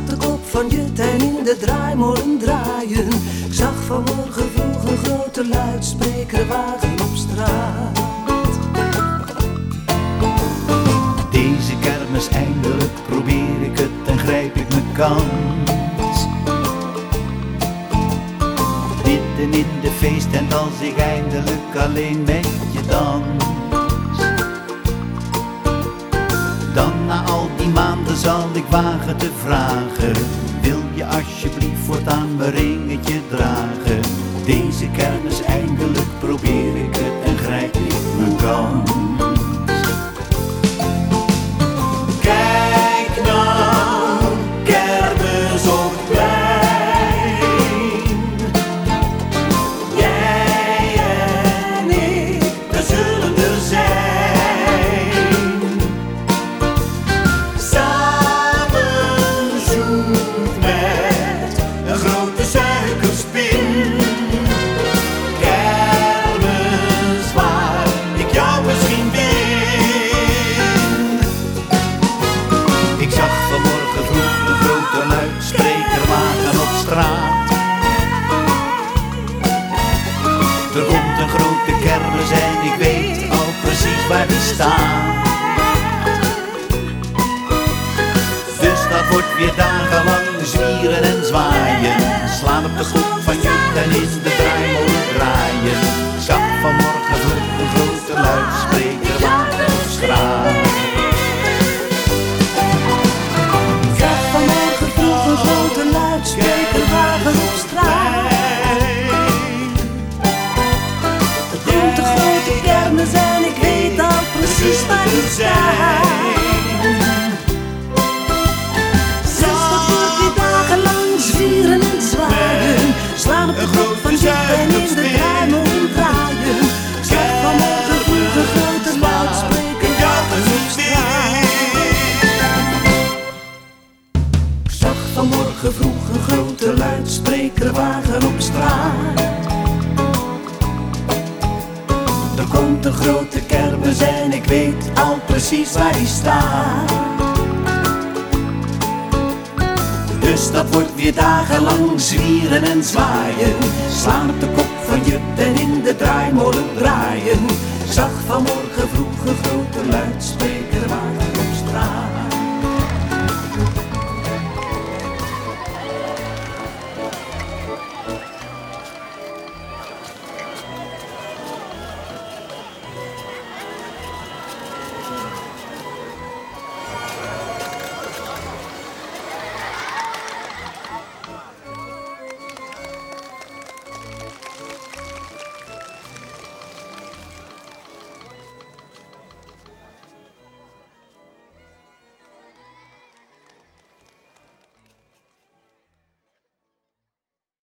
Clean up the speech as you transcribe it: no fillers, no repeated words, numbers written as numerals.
op de kop van Jut en in de draaimolen draaien. Ik zag vanmorgen vroeg een grote luidsprekerwagen op straat. Deze kermis eindelijk probeer ik het en grijp ik mijn kans. Midden in de feesttent als ik eindelijk alleen met je dans. Dan na al die maanden zal ik wagen te vragen: wil je alsjeblieft voortaan mijn ringetje dragen? Deze kermis eindelijk probeer ik het en grijp ik mijn kans. Kijk nou, kermis op het plein. Jij en ik, we zullen er zijn. Samen zoet met een grote suikerspin. Kermis waar ik jou misschien win. Ik zag vanmorgen vroeg een grote luidsprekerwagen op straat. Er komt een grote kermis en ik weet al precies waar die staat. Dus dat wordt weer dagenlang zwieren en zwaaien. Slaan op de kop van Jut en in de draaimolen draaien. Ik zag vanmorgen vroeg een grote luidsprekerwagen op straat. Een grote luidsprekerwagen op straat. Er komt een grote kermis en ik weet al precies waar die staat. Dus dat wordt weer dagenlang zwieren en zwaaien. Slaan op de kop van Jut en in de draaimolen draaien. Ik zag vanmorgen vroeg een grote luidsprekerwagen op straat. Vanmorgen vroeg een grote luidsprekerwagen op straat. Er komt een grote kermis en ik weet al precies waar die staat. Dus dat wordt weer dagenlang zwieren en zwaaien. Slaan op de kop van Jut en in de draaimolen draaien. Ik zag vanmorgen vroeg een grote luidsprekerwagen